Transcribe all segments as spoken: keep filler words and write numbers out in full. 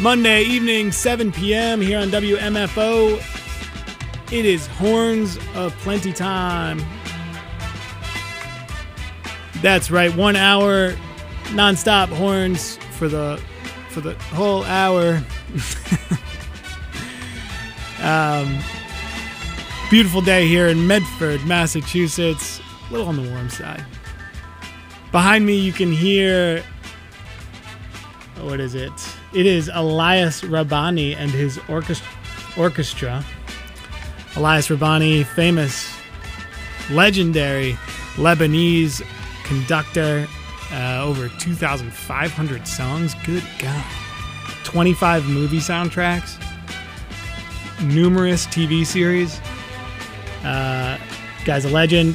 Monday evening, seven p.m. here on W M F O. It is Horns of Plenty time. That's right, one hour nonstop horns for the for the whole hour. um, beautiful day here in Medford, Massachusetts. A little on the warm side. Behind me, you can hear. What is it? It is Elias Rabbani and his orchestra. orchestra. Elias Rabbani, famous, legendary Lebanese conductor, uh, over two thousand five hundred songs. Good God. twenty-five movie soundtracks, numerous T V series. Uh, guy's a legend.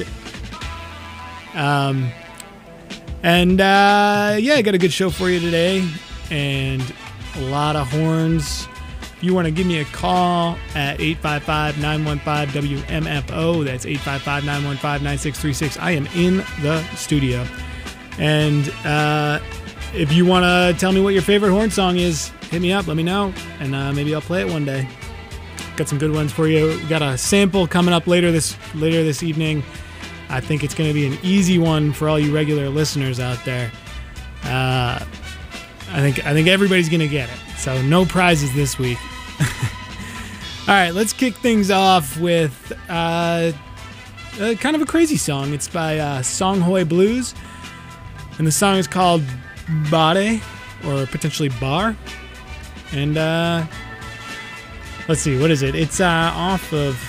Um, and uh, yeah, I got a good show for you today. And a lot of horns. If you want to give me a call at eight five five, nine one five, W M F O, that's eight five five, nine one five, nine six three six. I am in the studio. And uh, if you want to tell me what your favorite horn song is, hit me up, let me know, and uh, maybe I'll play it one day. Got some good ones for you. We got a sample coming up later this later this evening. I think it's going to be an easy one for all you regular listeners out there. Uh... I think I think everybody's going to get it. So no prizes this week. All right, let's kick things off with uh, uh, kind of a crazy song. It's by uh, Songhoi Blues. And the song is called Bade, or potentially Bar. And uh, let's see, what is it? It's uh, off of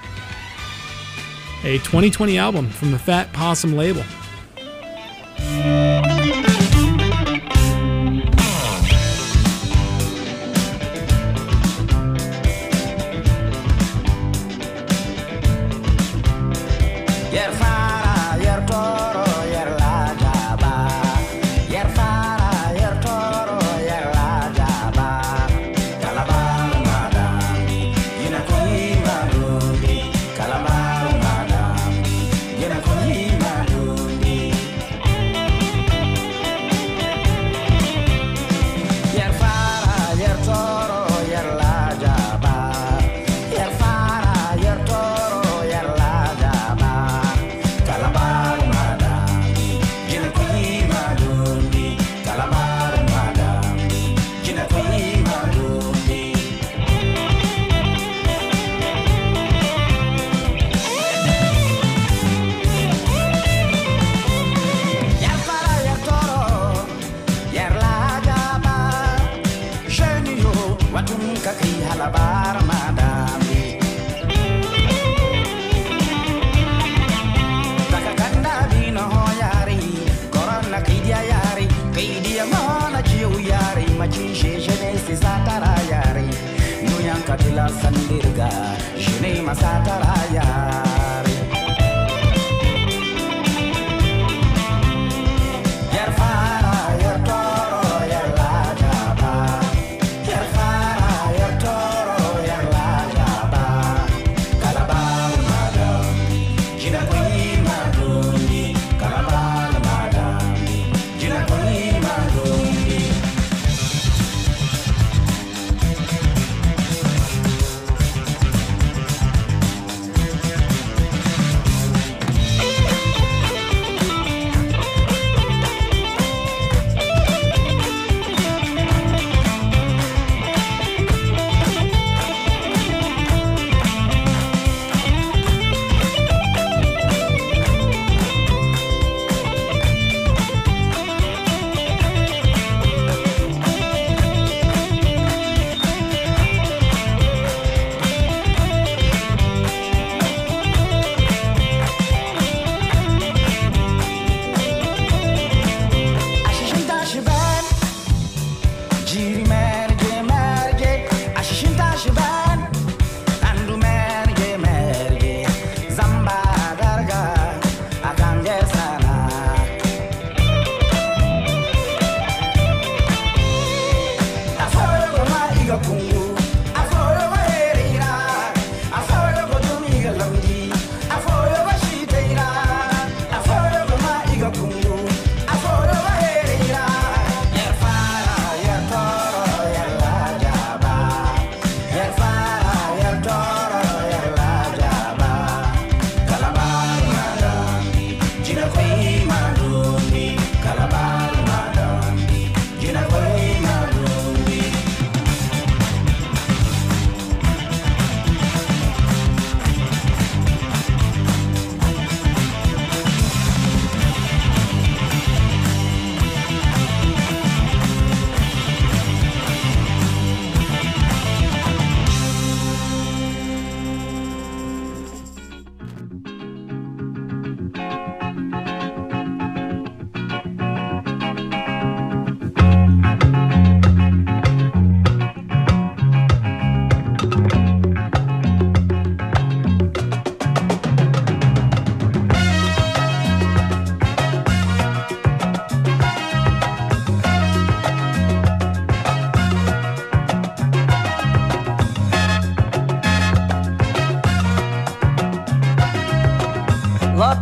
a twenty twenty album from the Fat Possum label.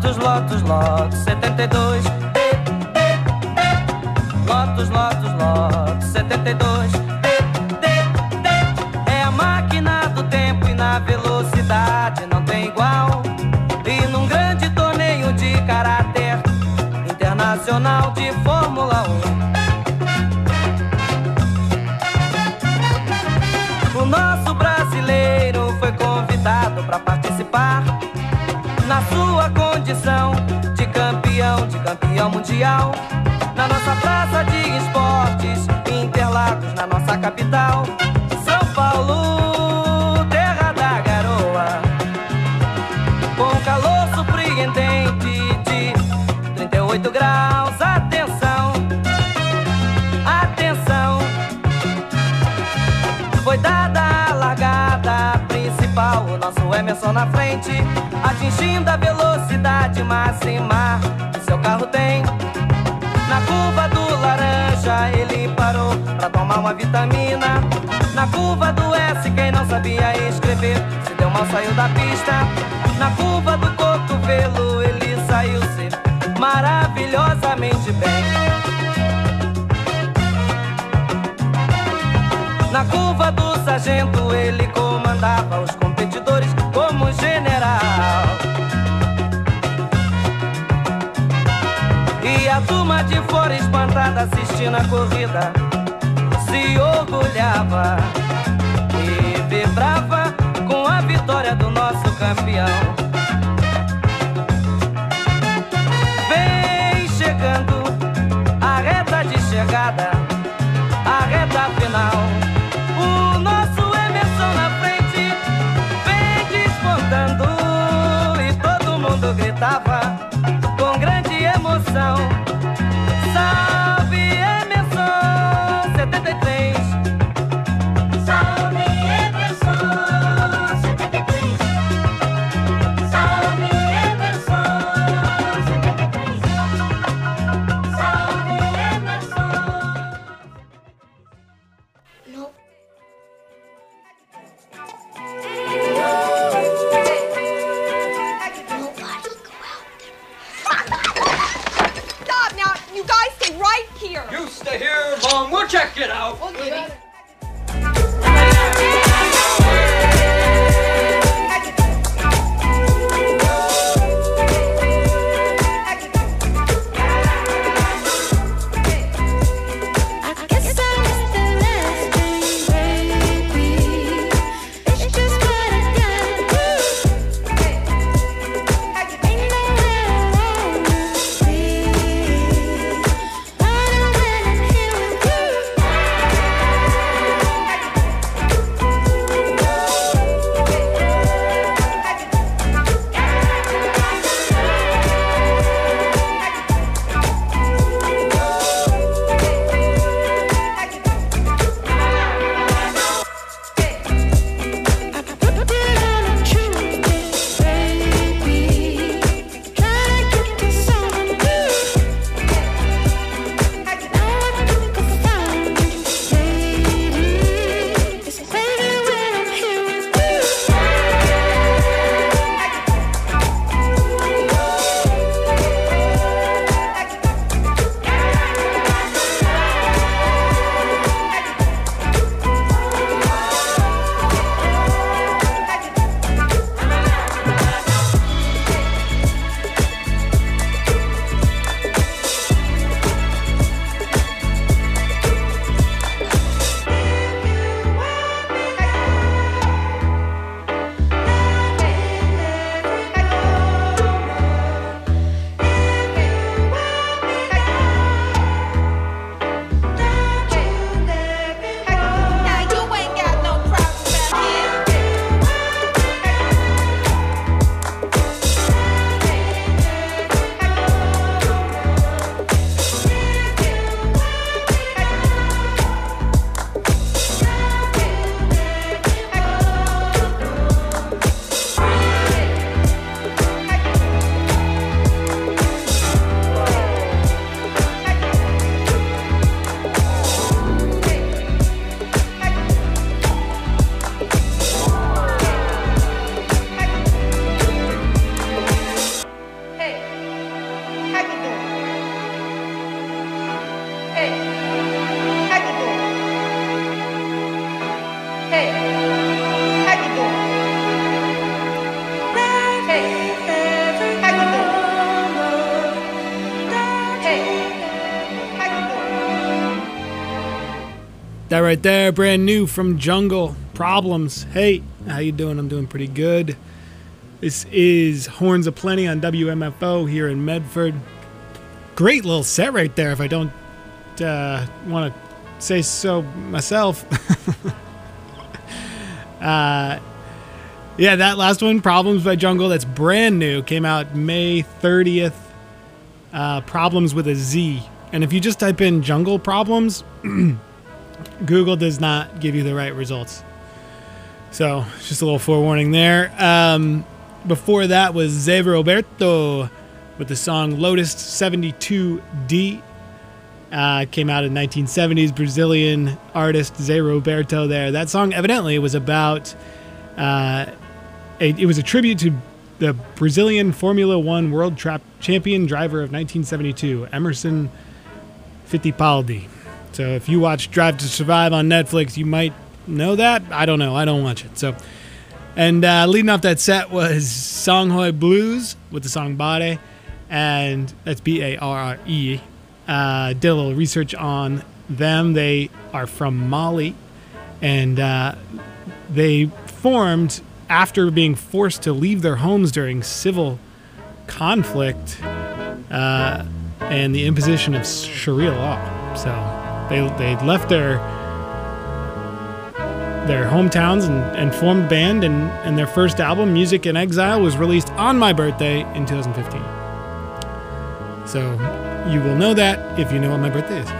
Lotus, Lotus, Lotus, setenta e dois. Lotus, Lotus, Lotus, setenta e dois. É a máquina do tempo e na velocidade não tem igual. E num grande torneio de caráter internacional de Fórmula um, o nosso brasileiro foi convidado para participar na sua condição de campeão, de campeão mundial, na nossa praça de esportes, Interlagos, na nossa capital, São Paulo, terra da garoa, com calor surpreendente de trinta e oito graus. Atenção, atenção, foi dada a largada principal, o nosso Emerson na frente, atingindo a velocidade máxima que seu carro tem. Na curva do laranja ele parou pra tomar uma vitamina. Na curva do S, quem não sabia escrever se deu mal, saiu da pista. Na curva do cotovelo ele saiu-se maravilhosamente bem. Na curva do sargento ele comandava os competidores como general. E a turma de fora espantada assistindo a corrida se orgulhava e vibrava com a vitória do nosso campeão. Vem chegando a reta de chegada, a reta final. O nosso Emerson na frente vem despontando e todo mundo gritava com grande emoção: salve Emerson, setenta e três. Salve Emerson, setenta e três. That right there, brand new from Jungle, Problems. Hey, how you doing? I'm doing pretty good. This is Horns Aplenty on W M F O here in Medford. Great little set right there, if I don't uh, want to say so myself. uh, yeah, that last one, Problems by Jungle, that's brand new. Came out May thirtieth. Uh, problems with a Z. And if you just type in Jungle Problems, Google does not give you the right results. So, just a little forewarning there. Um, before that was Zé Roberto with the song Lotus seventy-two D. Uh, came out in nineteen seventies. Brazilian artist Zé Roberto there. That song evidently was about... Uh, a, it was a tribute to the Brazilian Formula One World Trap Champion driver of nineteen seventy-two, Emerson Fittipaldi. So if you watch Drive to Survive on Netflix, you might know that. I don't know. I don't watch it. So, and uh, leading off that set was Songhai Blues with the song Bare, and that's B A R R E. Uh, did a little research on them. They are from Mali, and uh, they formed after being forced to leave their homes during civil conflict uh, and the imposition of Sharia law. So they they left their their hometowns and, and formed a band, and, and their first album, Music in Exile, was released on my birthday in two thousand fifteen. So you will know that if you know what my birthday is.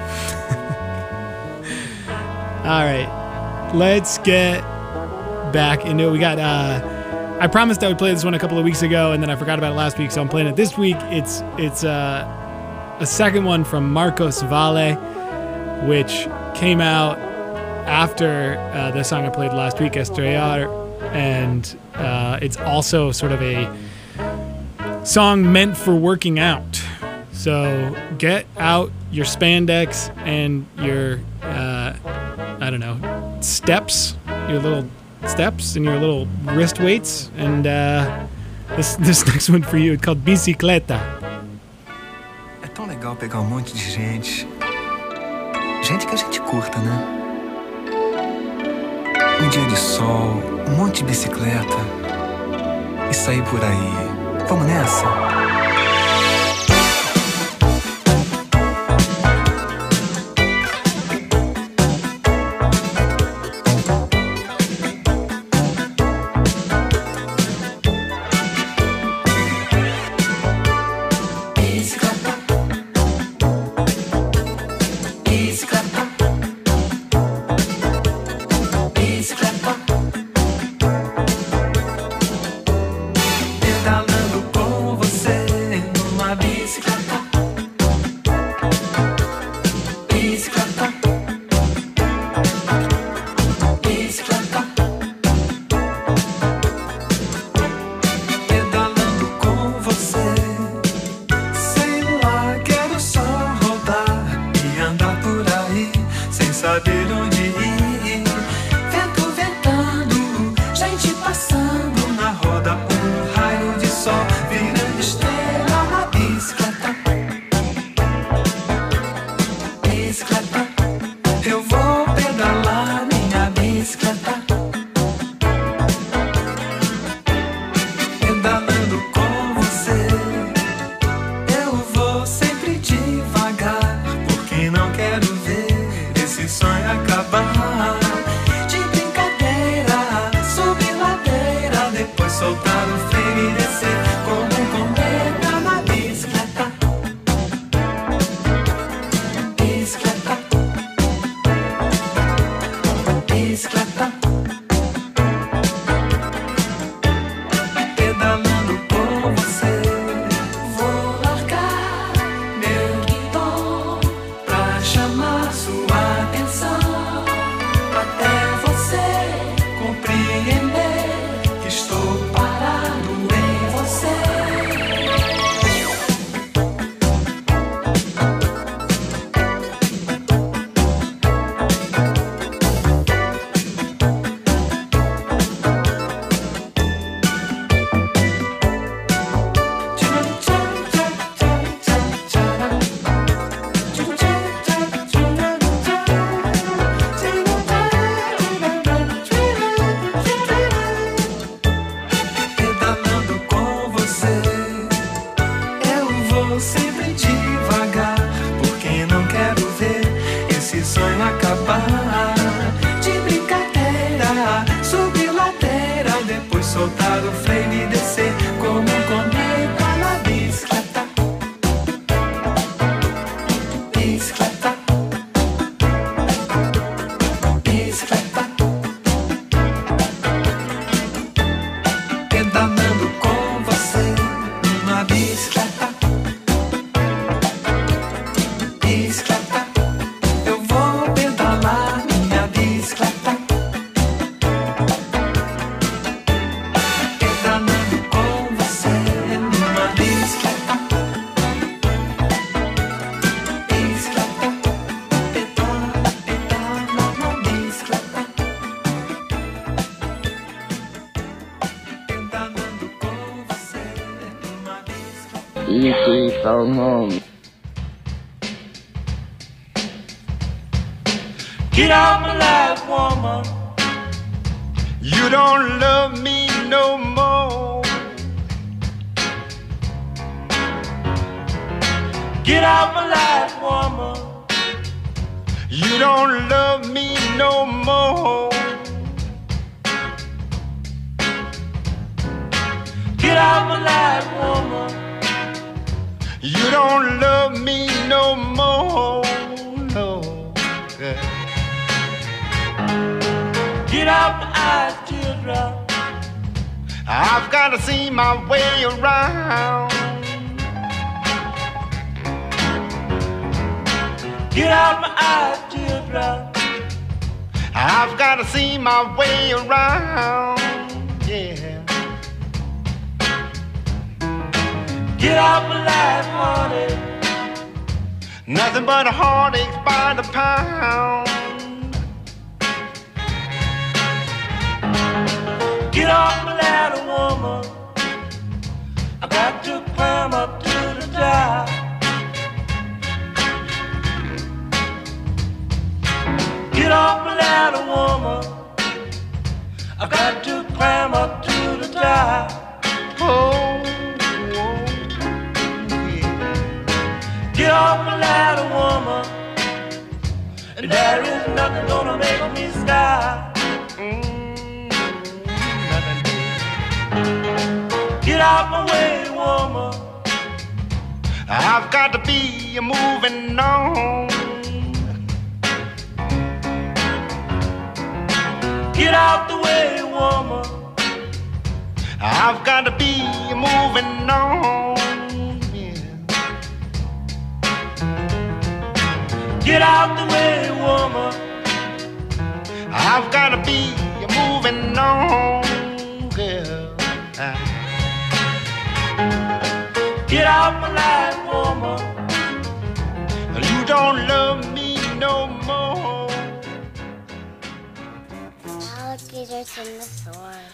All right, let's get back into it. We got uh I promised I would play this one a couple of weeks ago, and then I forgot about it last week, so I'm playing it this week. It's it's uh, a second one from Marcos Valle, which came out after uh, the song I played last week, Estrellar, and uh, it's also sort of a song meant for working out. So get out your spandex and your uh, I don't know, steps, your little steps and your little wrist weights, and uh, this, this next one for you, it's called Bicicleta. É tão legal pegar um monte de gente, gente que a gente curta, né? Um dia de sol, um monte de bicicleta e sair por aí. Vamos nessa? Pedalando com você. soltar o freio e descer como um cometa na bicicleta. Bicicleta. Bicicleta. Pedalando com você numa bicicleta. Bicicleta. Eu vou pedalar minha bicicleta. Pedalando com você numa bicicleta. Bicicleta. Pedala, pedala na bicicleta. Pedalando com você numa bicicleta. E que tal o nome? Get out my life, woman. You don't love me no more. Get out my life, woman. You don't love me no more. Get out my life, woman. You don't love me no more. No. Yeah. Get out my eyes, teardrop. I've got to see my way around. Get out my eyes, teardrop. I've got to see my way around. Yeah. Get out my life, honey. Nothing but a heartache by the pound. Get off my ladder, woman. I got to climb up to the top. Get off my ladder, woman. I got to climb up to the top. Oh, oh, yeah. Get off my ladder, woman. And there is nothing gonna make me stop. Mm. Get out my way, woman. I've got to be moving on. Get out the way, woman. I've got to be moving on. Yeah. Get out the way, woman. I've got to be moving on. Yeah. Get out my life, woman. You don't love me no more. Alligators in the source.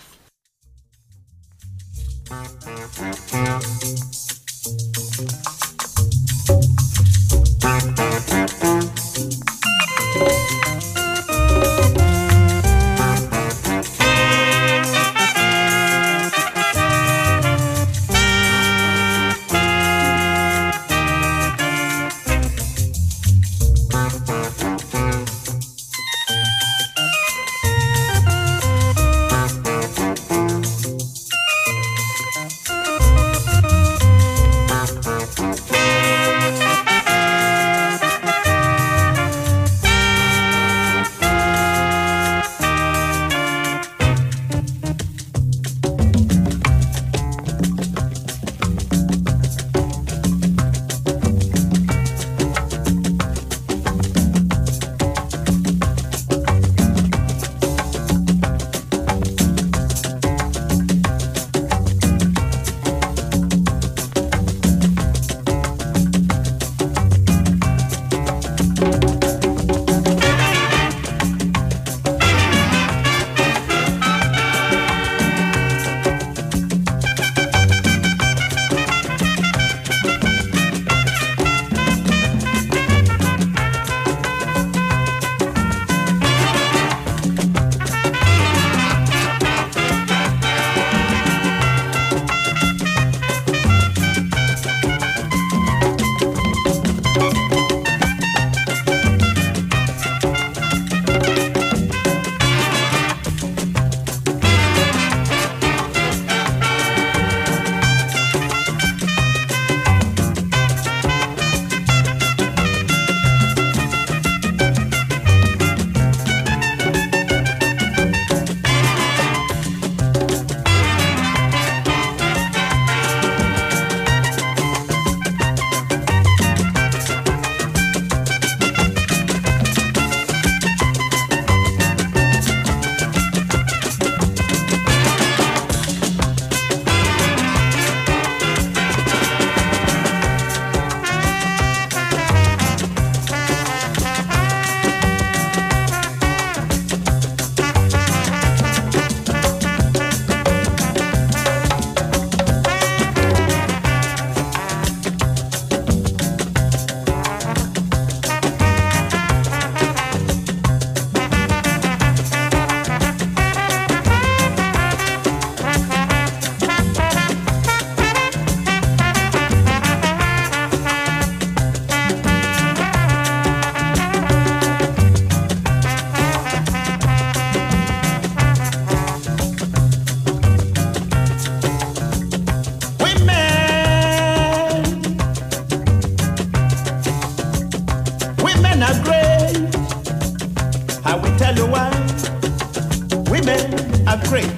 are great.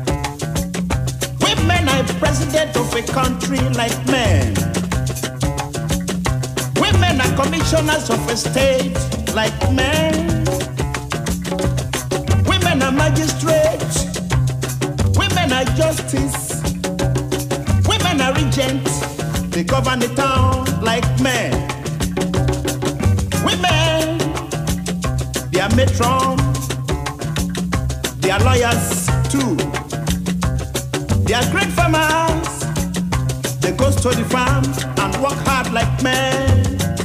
Women are president of a country like men. Women are commissioners of a state like men. Women are magistrates. Women are justice. Women are regents. They govern the town like men. Women, they are matron. They are lawyers too. They are great farmers. They go to the farm and work hard like men.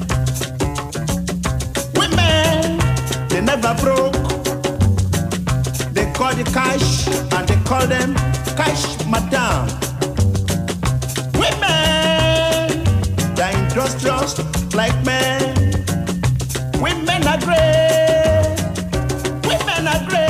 Women, they never broke. They call the cash and they call them cash madam. Women, they're industrious like men. Women are great. Women are great.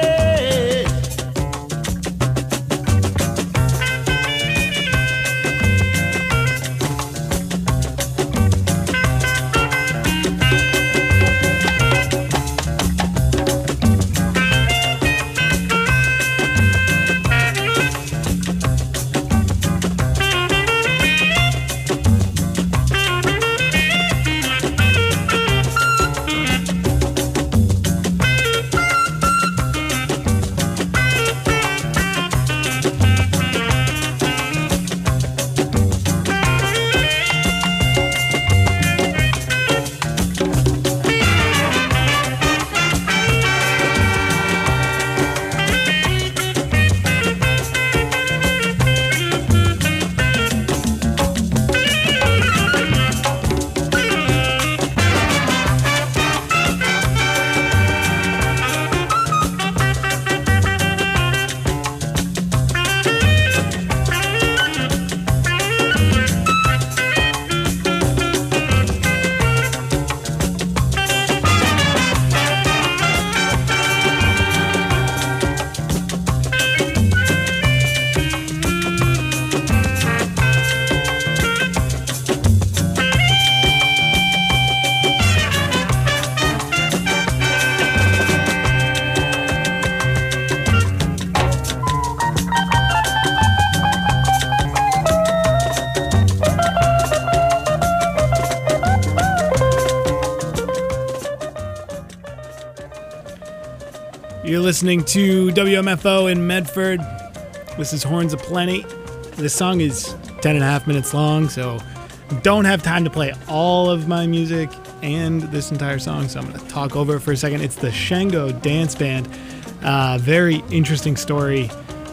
You're listening to W M F O in Medford. This is Horns of Plenty. This song is ten and a half minutes long, so don't have time to play all of my music and this entire song, so I'm going to talk over it for a second. It's the Shango Dance Band. Uh, very interesting story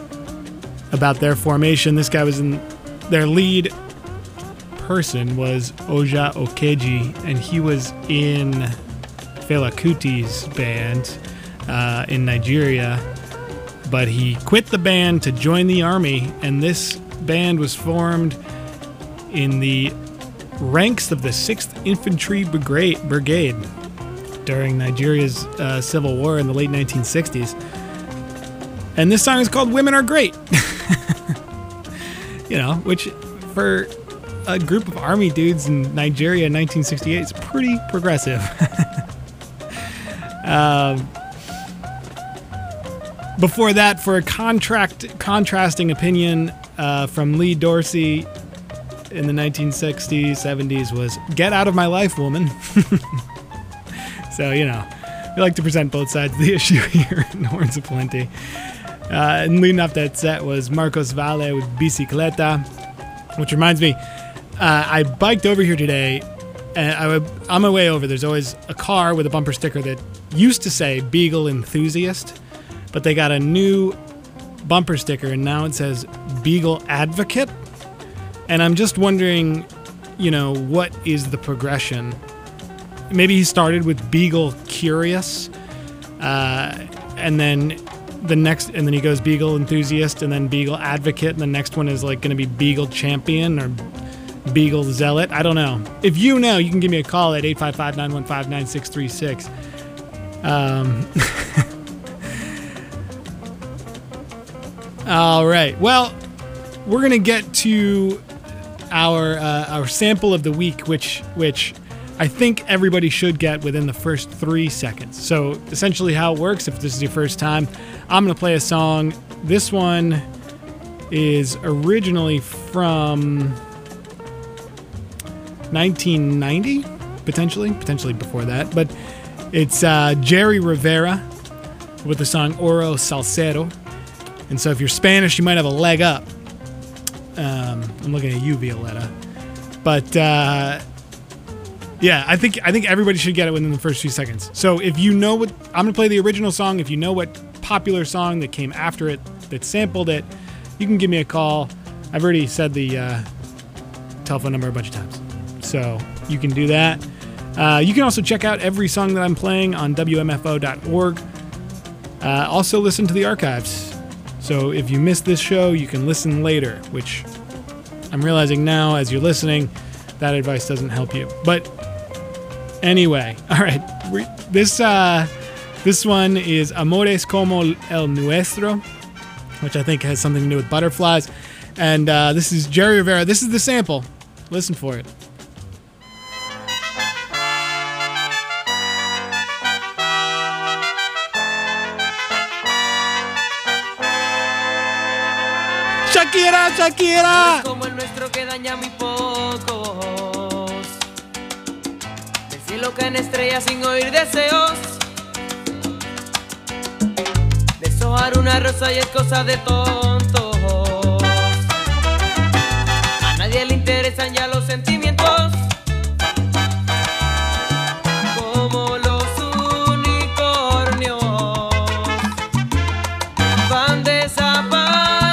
about their formation. This guy was in their lead person was Oja Okeji, and he was in Fela Kuti's band uh, in Nigeria, but he quit the band to join the army, and this band was formed in the ranks of the sixth Infantry Brigade, brigade during Nigeria's uh, civil war in the late nineteen sixties. And this song is called Women Are Great. You know, which for a group of army dudes in Nigeria in nineteen sixty-eight is pretty progressive. um, before that, for a contract contrasting opinion uh, from Lee Dorsey in the nineteen sixties, seventies was Get Out of My Life, Woman. So, you know, we like to present both sides of the issue here in Horns of Plenty. Uh, and leading off that set was Marcos Valle with Bicicleta, which reminds me, uh, I biked over here today, and I, on my way over, there's always a car with a bumper sticker that used to say Beagle Enthusiast, but they got a new bumper sticker, and now it says Beagle Advocate. And I'm just wondering, you know, what is the progression? Maybe he started with Beagle Curious, uh, and then the next, and then he goes Beagle Enthusiast, and then Beagle Advocate, and the next one is like going to be Beagle Champion or Beagle Zealot. I don't know. If you know, you can give me a call at eight five five, nine one five, nine six three six. Um, all right. Well, we're going to get to our uh, our sample of the week, which which I think everybody should get within the first three seconds. So essentially how it works, if this is your first time, I'm going to play a song. This one is originally from nineteen ninety, potentially, potentially before that. But it's uh, Jerry Rivera with the song Oro Salsero. And so if you're Spanish, you might have a leg up. Um, I'm looking at you, Violetta. But uh, yeah, I think I think everybody should get it within the first few seconds. So if you know what, I'm going to play the original song. If you know what popular song that came after it that sampled it, you can give me a call. I've already said the uh, telephone number a bunch of times. So you can do that. Uh, you can also check out every song that I'm playing on W M F O dot org. Uh, also listen to the archives. So if you missed this show, you can listen later, which I'm realizing now as you're listening, that advice doesn't help you. But anyway, all right. We, this uh, this one is Amores como el nuestro, which I think has something to do with butterflies. And uh, this is Jerry Rivera. This is the sample. Listen for it. Shakira, Shakira. Como el nuestro que daña muy pocos. Del cielo caen estrellas sin oír deseos. Deshojar una rosa y es cosa de tontos. A nadie le interesan ya los sentimientos. Como los unicornios van desapareciendo.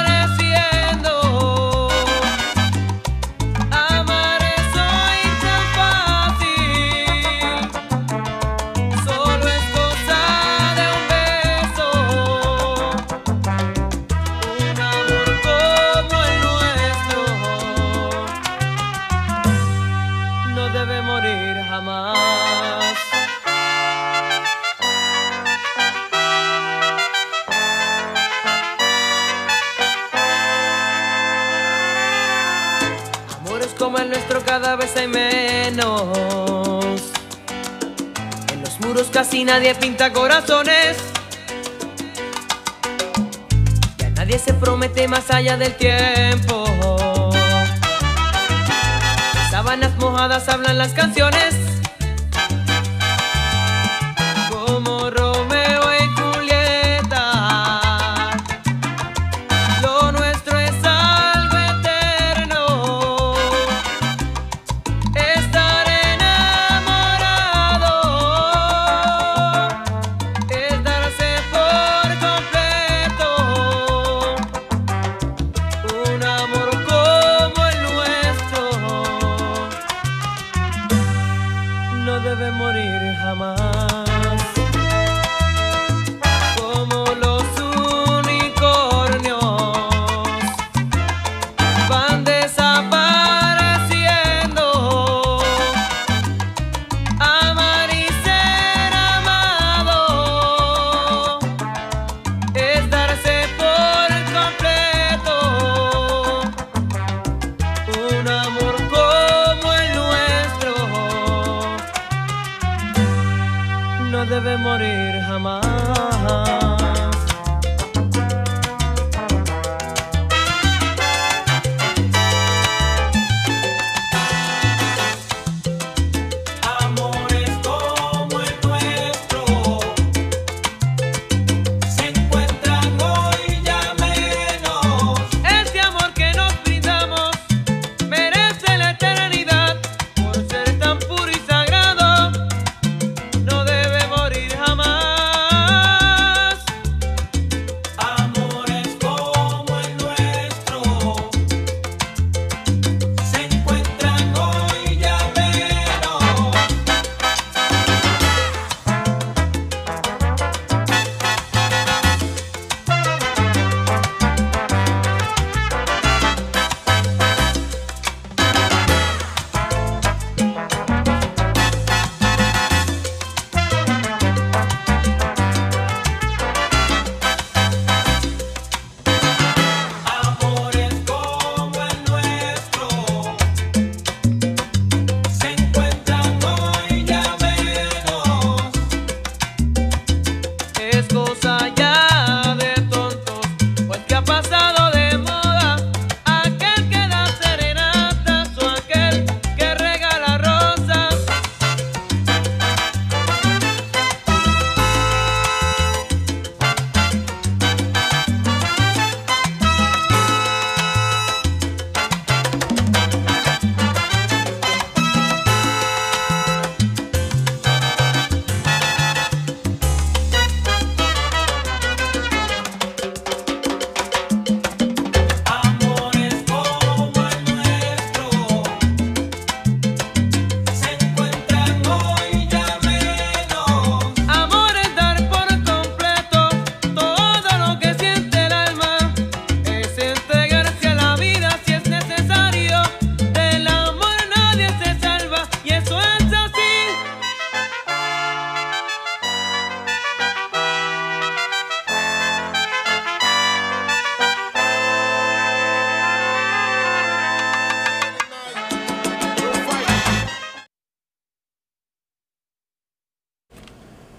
Como el nuestro cada vez hay menos. En los muros casi nadie pinta corazones. Ya nadie se promete más allá del tiempo. Las sábanas mojadas hablan las canciones. Como Romeo y Julieta. Lo nuestro es algo eterno. Estar enamorado es darse por completo. Un amor como el nuestro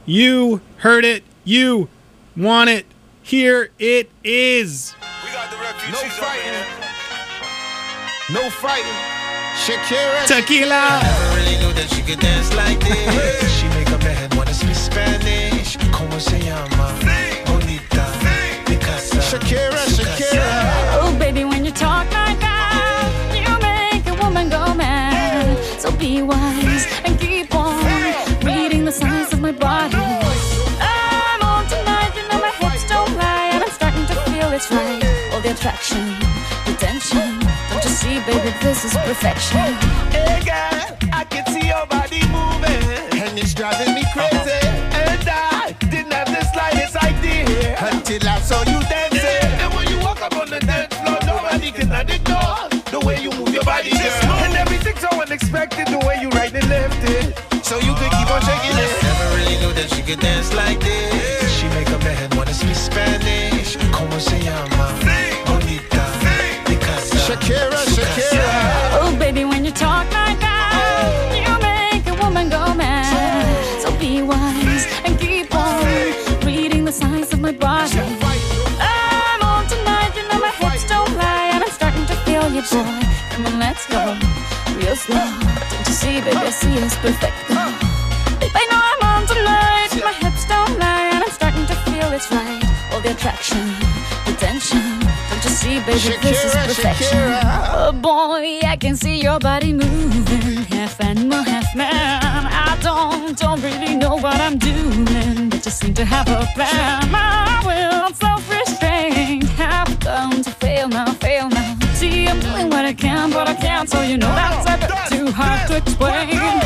You heard it. You want it. Here it is. We got the refugees. No fighting. No fighting. Shakira. Tequila. Never really knew that she could dance like this. She make a man wanna speak Spanish. Como se llama? Bonita. Picasa. Shakira, Shakira. Oh, baby, when you talk like that, you make a woman go mad. So be wise and keep on reading the signs of my body. I'm on tonight, you know my hips don't lie, and I'm starting to feel it's right. All the attraction, the tension. Don't you see, baby, this is perfection. Hey, girl, I can see your body moving, and it's driving me crazy. And I didn't have the slightest idea until I saw you dancing. And when you walk up on the dance floor, nobody can ignore the way you move your body, girl. And everything's so unexpected, the way you right and left it, so you could keep on shaking it. Never really knew that she could dance like this. She make a man wanna speak Spanish. Como se llama? Bonita. Picasa. Shakira, Shakira. Oh, baby, when you talk like that, you make a woman go mad. So be wise and keep on reading the signs of my body. I'm on tonight, you know my hips don't lie, and I'm starting to feel you, boy. Come on, let's go real slow. Don't you see, baby, see it's perfect. Babe, I know I'm on tonight, my hips don't lie, and I'm starting to feel it's right. All the attraction, the tension. Don't you see, baby, this is perfection. Oh boy, I can see your body moving, half animal, half man. I don't, don't really know what I'm doing, but just seem to have a plan. My will, self-restrained, have come to fail now, fail now. See, I'm doing what I can, but I can't, so you know that's a bit too hard to explain.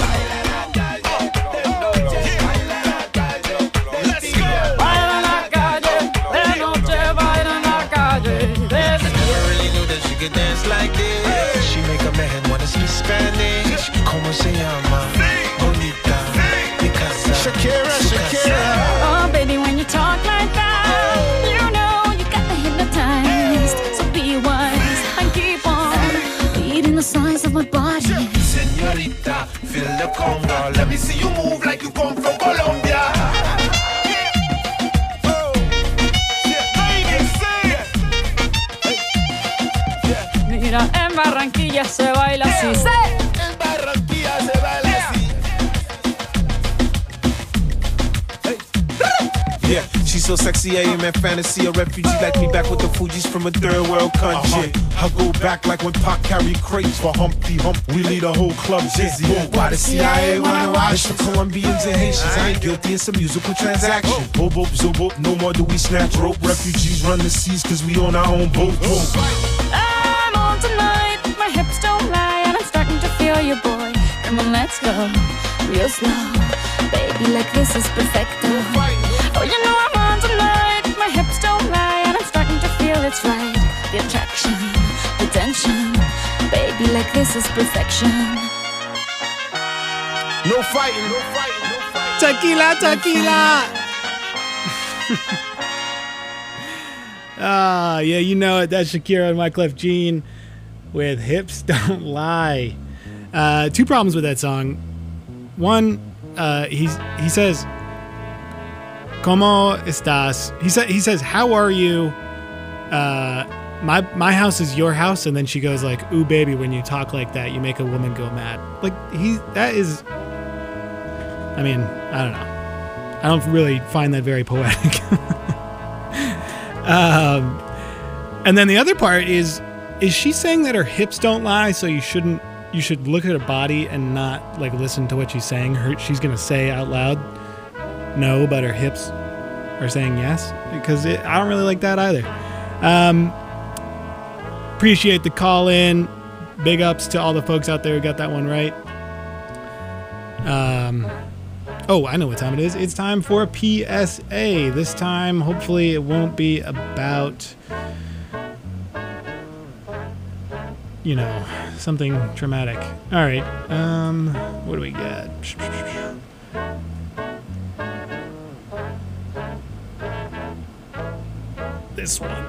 Dance like this. She make a man wanna speak Spanish. Como se llama? Bonita. Picasa. Shakira, Shakira. Oh, baby, when you talk like that, you know you got me hypnotized. So be wise and keep on reading the signs of my body. Señorita, feel the conga. Let me see you move like you come from Colombia. Mira, en Barranquilla se baila así. ¡Sí! En Barranquilla se baila así. Yeah, she's so sexy, I am in fantasy. A refugee like me back with the Fugees from a third world country. Uh-huh. I go back like when Pac carried crates for Humpty Hump. We lead a whole club dizzy. Why the C I A wanna watch? It's for Colombians and Haitians. I ain't guilty, it's a musical transaction. Bobo, zobo, no more do we snatch rope. Refugees run the seas cause we on our own boat. I'm on tonight, my hips don't lie, and I'm starting to feel you, boy. Come on, let's go real slow. Baby, like this is perfecto. Oh, you know I'm on tonight, my hips don't lie, and I'm starting to feel it's right. The attraction, the tension. Baby, like this is perfection. No fighting, no fighting, no fighting. Tequila, tequila. Ah, uh, yeah, you know it. That's Shakira and Wyclef Jean with Hips Don't Lie. Uh, two problems with that song. One, uh, he's he says, "Cómo estás?" He said he says, "How are you?" Uh, my my house is your house, and then she goes like, "Ooh, baby, when you talk like that, you make a woman go mad." Like he, that is. I mean, I don't know. I don't really find that very poetic. um, and then the other part is, is she saying that her hips don't lie, so you shouldn't, you should look at her body and not like listen to what she's saying? Her, she's gonna say out loud no, but her hips are saying yes, because it, I don't really like that either. Um, appreciate the call in. Big ups to all the folks out there who got that one right. Um. Oh, I know what time it is. It's time for a P S A. This time, hopefully, it won't be about, you know, something traumatic. All right. Um, what do we got? This one.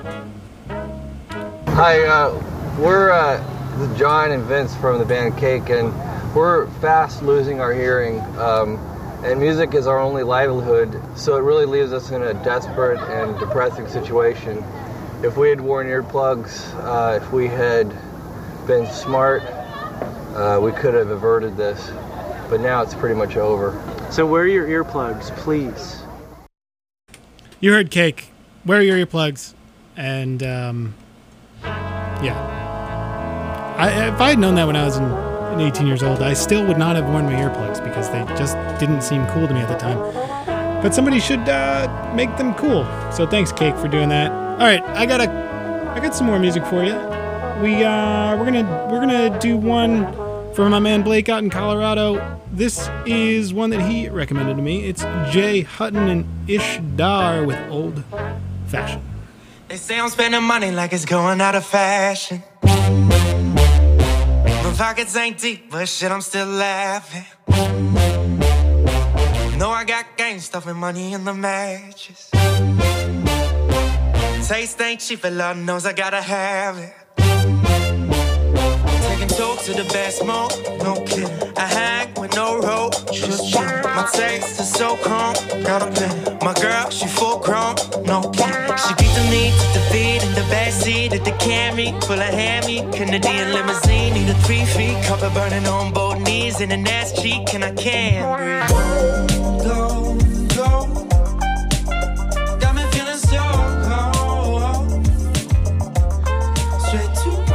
Hi, uh, we're uh, this is John and Vince from the band Cake, and we're fast losing our hearing. Um, and music is our only livelihood, so it really leaves us in a desperate and depressing situation. If we had worn earplugs, uh, if we had been smart, uh, we could have averted this, but now it's pretty much over. So wear your earplugs, please. You heard Cake. Wear your earplugs. And, um, yeah. I, if I had known that when I was in, in eighteen years old, I still would not have worn my earplugs because they just didn't seem cool to me at the time. But somebody should uh, make them cool. So thanks, Cake, for doing that. All right, I got a, I got some more music for you. We uh, we're gonna we're gonna do one from my man Blake out in Colorado. This is one that he recommended to me. It's Jay Hutton and Ish Dar with Old Fashioned. They say I'm spending money like it's going out of fashion. My pockets ain't deep, but shit, I'm still laughing. Know I got gang stuff and money in the mattress. Taste ain't cheap, but Lord knows I gotta have it. Taking jokes to the best mode, no kidding. I hang with no rope, just chill. My taste is so calm, gotta play. My girl, she full grown, no kidding. She beat the knee to the beat in the backseat of the Camry, full of hammy, Canadian limousine. Need a three feet, cover burning on both knees in an ass cheek, and I can't breathe. Go, go, got me feeling so cold. Straight to the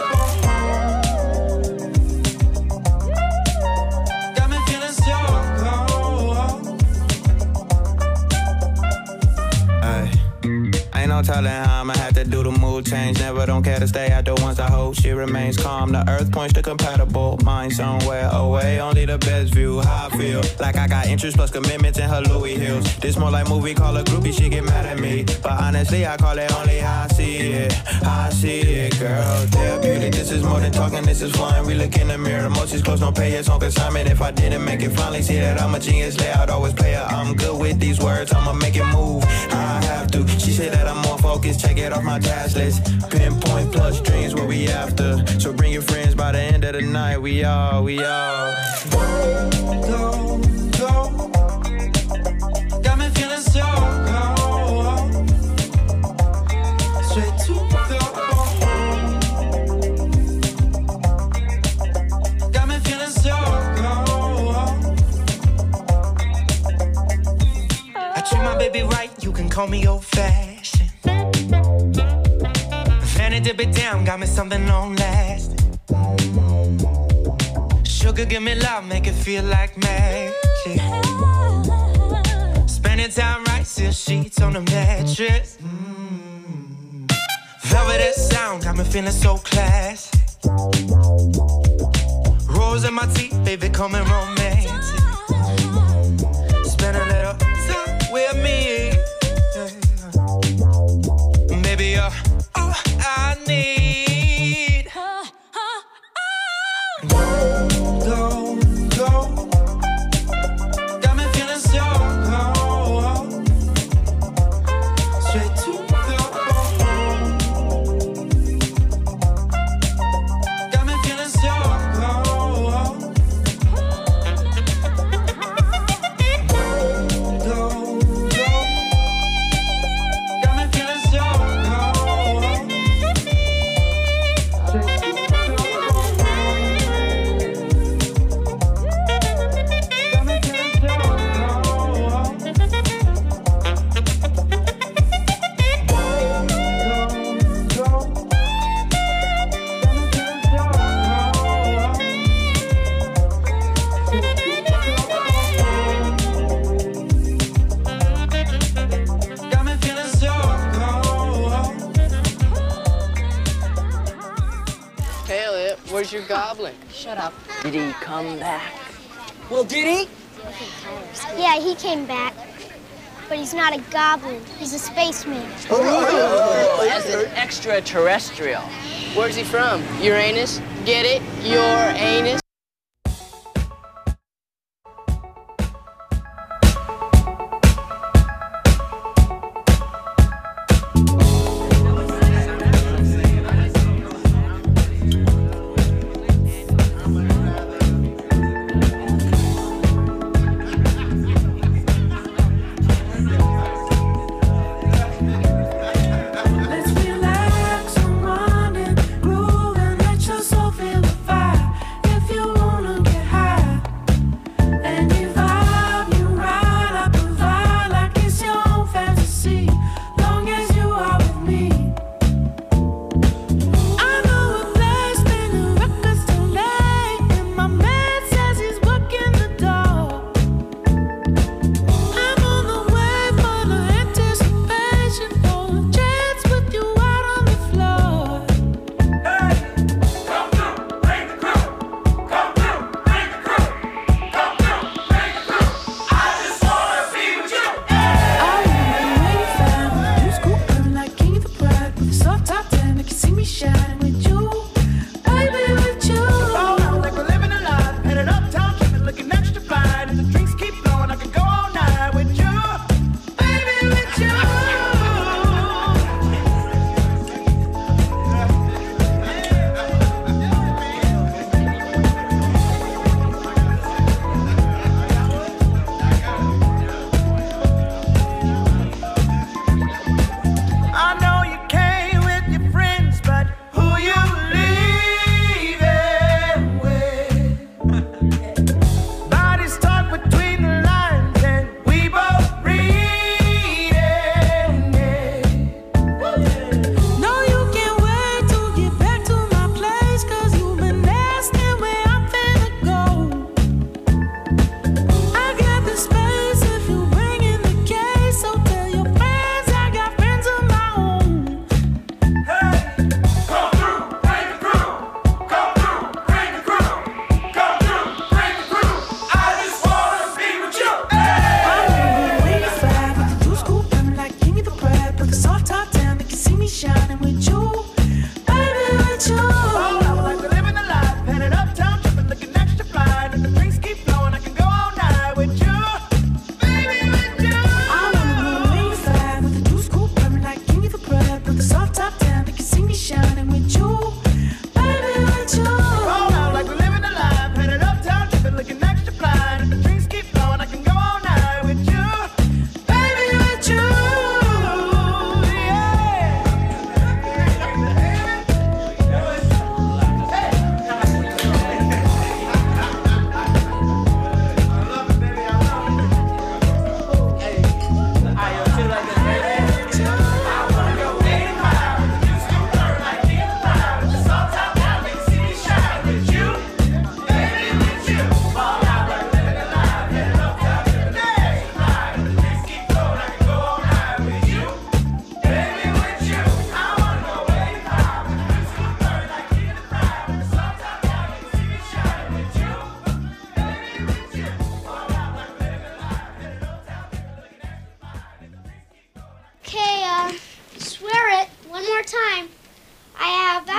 got me feeling so cold. Ay, ain't no telling how I'ma have to do the mood change. Never don't care to stay out there once I hope she remains calm. The earth points to compatible, mind somewhere away. Only the best view, how I feel. Like I got interest plus commitments in her Louis Hills. This more like movie, call a groupie, she get mad at me. But honestly, I call it only how I see it. How I see it, girl. Therapeutic, this is more than talking, this is flying. We look in the mirror, emotions close, no pay, it's on consignment. If I didn't make it, finally see that I'm a genius. Layout, always play it. I'm good with these words, I'ma make it move. I have to. She said that I'm more focused, check it off my task list. Pinpoint plus dreams, what we after. So bring your friends by the end of the night. We all, we all. Go, go, got me feeling so cold. Straight to the got me feeling so cold. I treat my baby right, you can call me old-fashioned. Fanny dip it down, got me something long-lasting. Sugar, give me love, make it feel like magic. Spending time right, seal sheets on the mattress. Mm. Velvet sound, got me feeling so classy. Rose in my teeth, baby, coming romantic. Spend a little time with me. Baby, you're all I need. Go, go, got me feeling so cold. Straight to the got me feeling so cold. Go, go, got me feeling so cold. Straight to Where's your goblin? Shut up. Did he come back? Well, did he? Yeah, he came back. But he's not a goblin. He's a spaceman. Oh, as an extraterrestrial. Where's he from? Uranus? Get it? Your anus?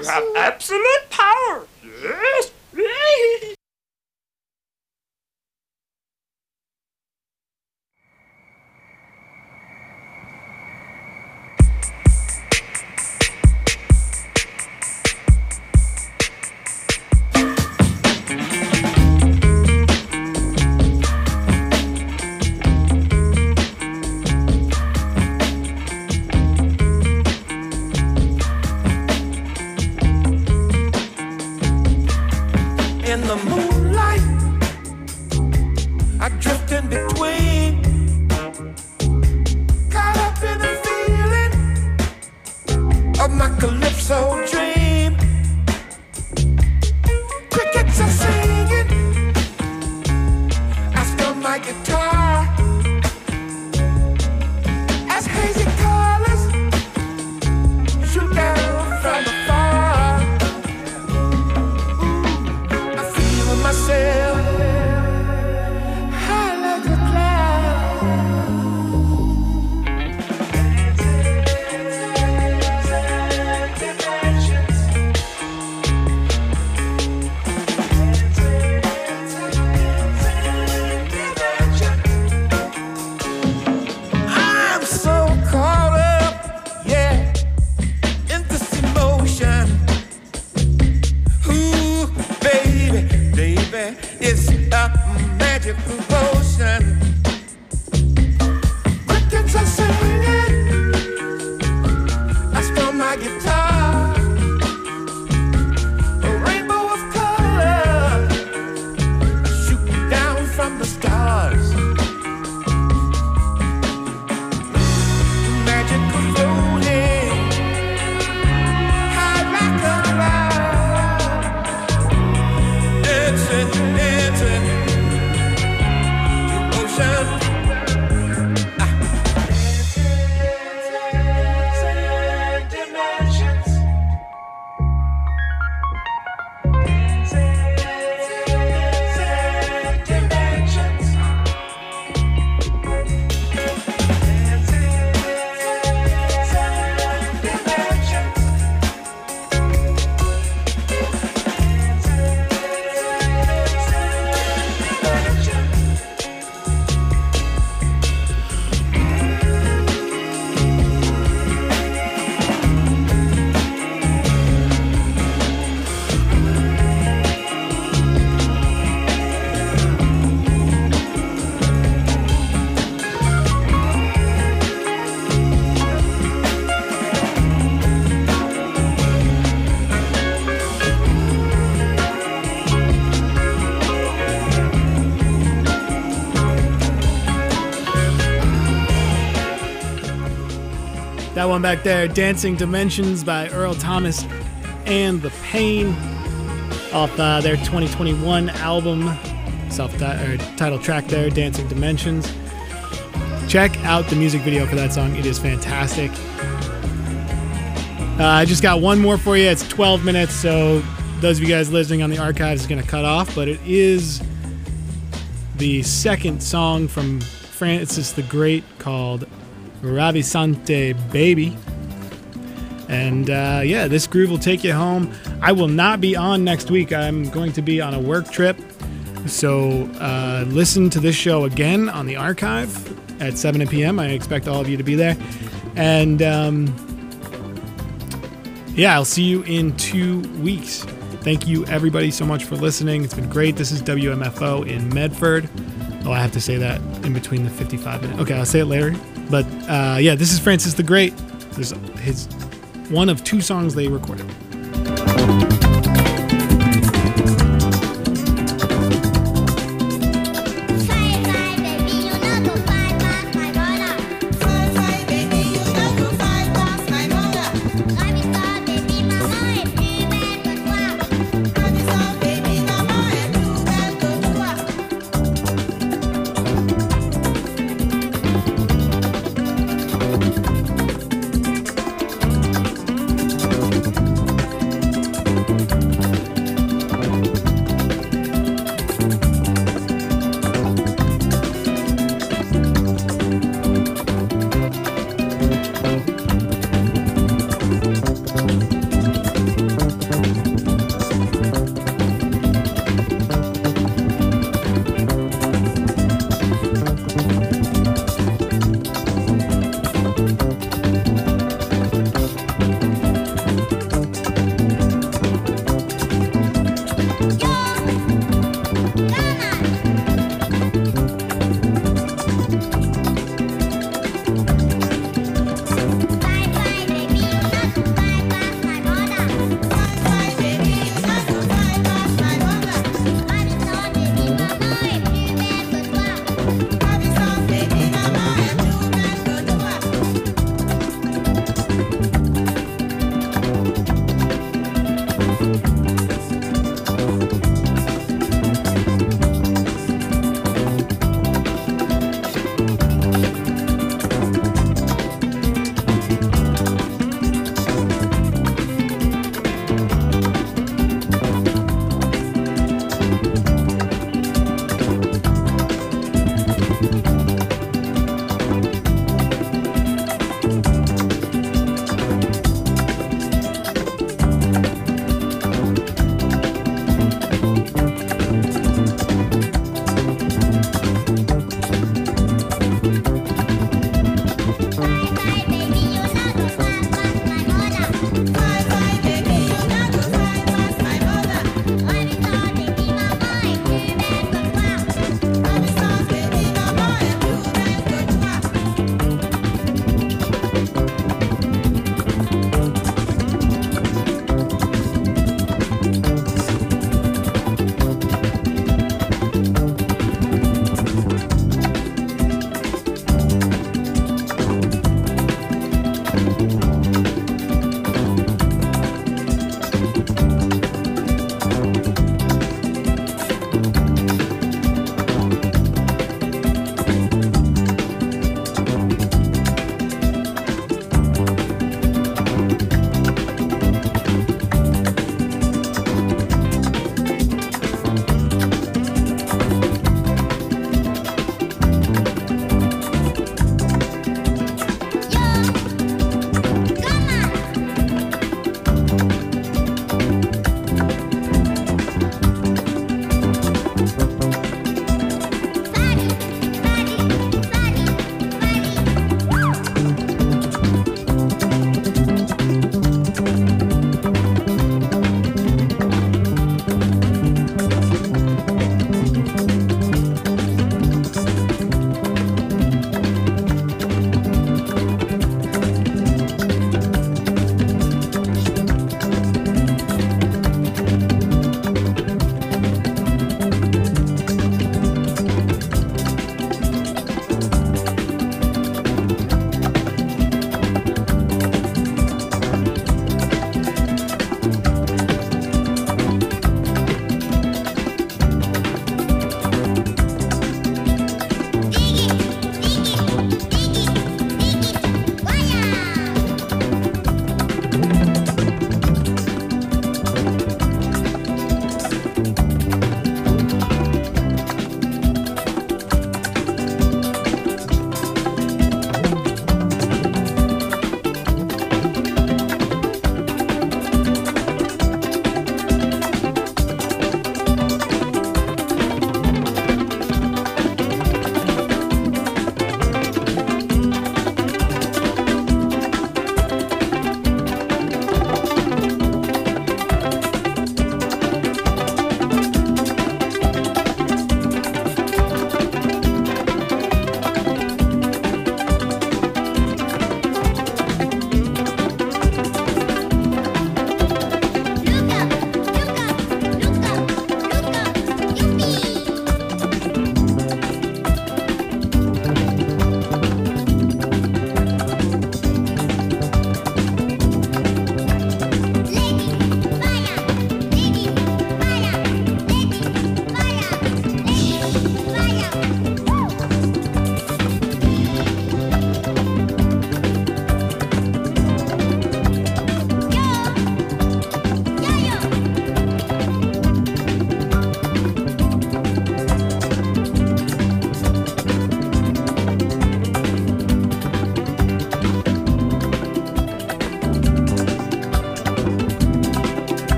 You have absolute power. Yes. In the moonlight, I drift in between, caught up in the feeling of my calypso dream. Crickets are singing, I strum my guitar as hazy colors shoot down from afar. Myself high like a cloud. I'm so caught up, yeah, in this emotion. Ooh, baby, baby, it's a magical potion. Crickets are singing, I strum my guitar. A rainbow of color shooting down from the stars. Magical floating high like a cloud. Dancing, dancing, emotion. Ah. Dimensions. Dimensions. That one back there, Dancing Dimensions by Earl Thomas and The Pain, off uh, their twenty twenty-one album, self-titled track there, Dancing Dimensions. Check out the music video for that song. It is fantastic. Uh, I just got one more for you. It's twelve minutes, so those of you guys listening on the archives is going to cut off, but it is the second song from Francis the Great called Ravissante Baby. And uh, yeah, this groove will take you home. I will not be on next week. I'm going to be on a work trip. So uh, listen to this show again on the archive at seven p.m. I expect all of you to be there. And um, yeah, I'll see you in two weeks. Thank you everybody so much for listening. It's been great. This is W M F O in Medford. Oh, I have to say that in between the fifty-five minutes. Okay, I'll say it later. But uh, yeah, this is Francis the Great. This is his one of two songs they recorded.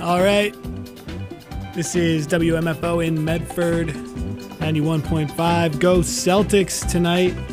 All right. This is W M F O in Medford, ninety-one point five. Go Celtics tonight.